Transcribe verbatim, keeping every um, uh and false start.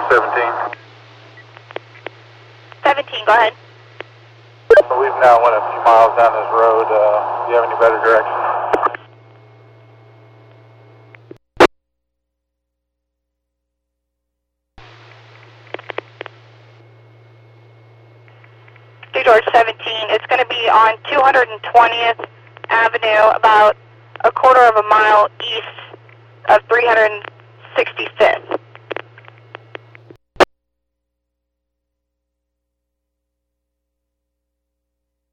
seventeen. seventeen, go ahead. We've now went a few miles down this road. Uh, do you have any better direction? Blue George seventeen, it's going to be on two hundred twentieth Avenue, about a quarter of a mile east of three hundred sixty-fifth.